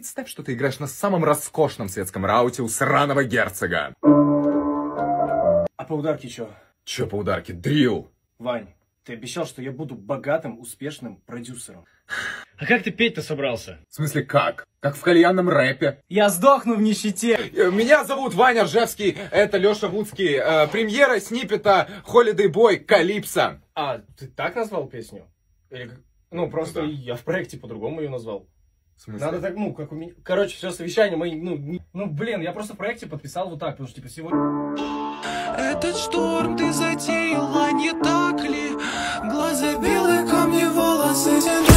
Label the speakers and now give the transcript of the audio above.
Speaker 1: представь, что ты играешь на самом роскошном светском рауте у сраного герцога.
Speaker 2: А по ударке чё?
Speaker 1: Чё по ударке? Дрил.
Speaker 2: Вань, ты обещал, что я буду богатым, успешным продюсером.
Speaker 3: А как ты петь-то собрался?
Speaker 1: В смысле как? Как в кальянном рэпе.
Speaker 2: Я сдохну в нищете!
Speaker 1: Меня зовут Ваня Ржевский, это Лёша Вудский. Премьера сниппета Holiday Boy Калипсо.
Speaker 2: А, ты так назвал песню? Или, ну, просто
Speaker 1: Да.
Speaker 2: я в проекте по-другому ее назвал.
Speaker 1: В смысле?
Speaker 2: Надо так, ну, как у меня... Короче, все совещание, мы, блин, я просто в проекте подписал вот так, потому что, типа, сегодня...
Speaker 4: Этот шторм ты затеяла, не так ли? Глаза белые, камни, волосы.